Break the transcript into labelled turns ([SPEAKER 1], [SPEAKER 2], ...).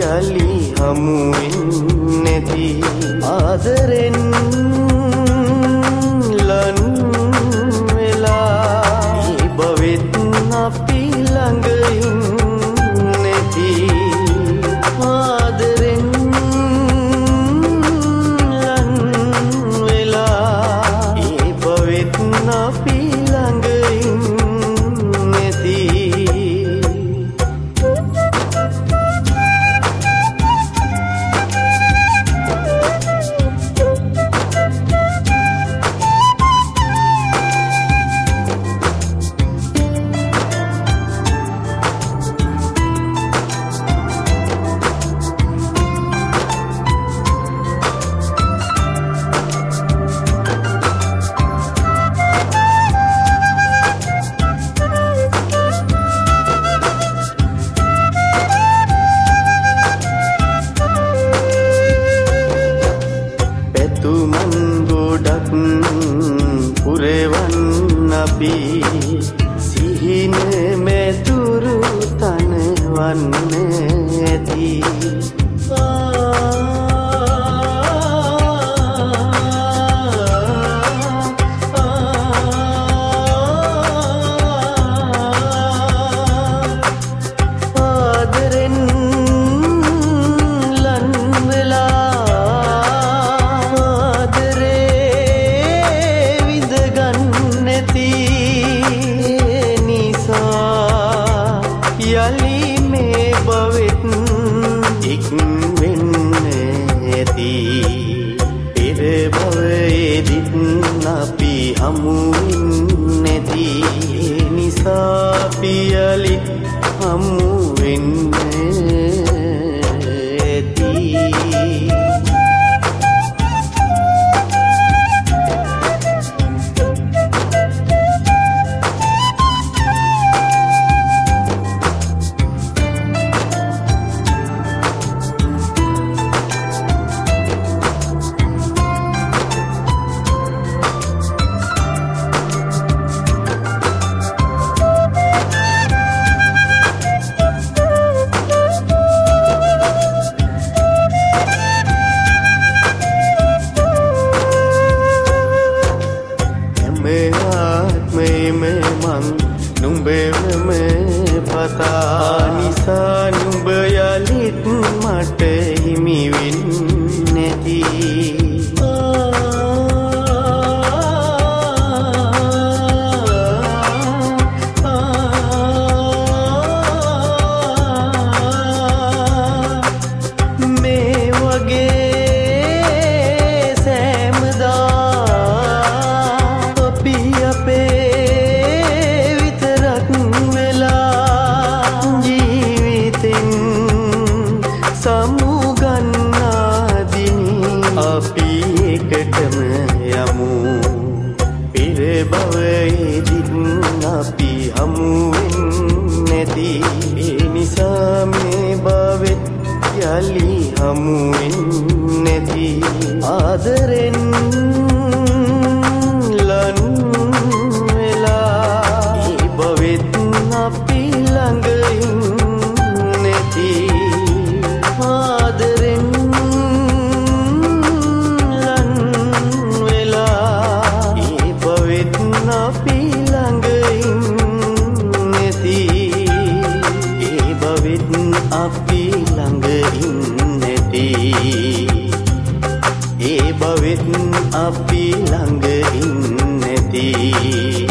[SPEAKER 1] යලි හමු වෙන්නේති ආදරෙන් ලන් වෙලා මේ භවෙත් අපි ළඟ ඉන්නේති ආදරෙන් ලන් වෙලා මේ භවෙත් අපි ළඟ ඉන්නේති තුමන් ගොඩක් පුරවන් අපි සිහින මෙතුරු තනවන්න ඇති ආදරෙන් යලි මේ භවෙත් එක් වෙන්න ඇති පෙර භවයේදීත් අපි හමු වෙන්නේති නිසා අපි යලි හමු වෙන්න ඇති නුඹවම පතා නිසා නුඹ යලිත් මට හිමි වෙන්නේ නැති මේ වගේ සෑමදා අපි අපේ අපි එකටම යමු පෙර භවයේදීත් අපි හමු වෙන්නේති ඒ නිසා මේ භවෙත් යලි හමු වෙන්නේති ආදරෙන් ලන් වෙලා මේ භවෙත් අපි ළඟ ඉන්නේති ආදරෙන් අපි ළඟ ඉන්නේති ඒ භවෙත් අපි ළඟ ඉන්නේති ඒ භවෙත් අපි ළඟ ඉන්නේති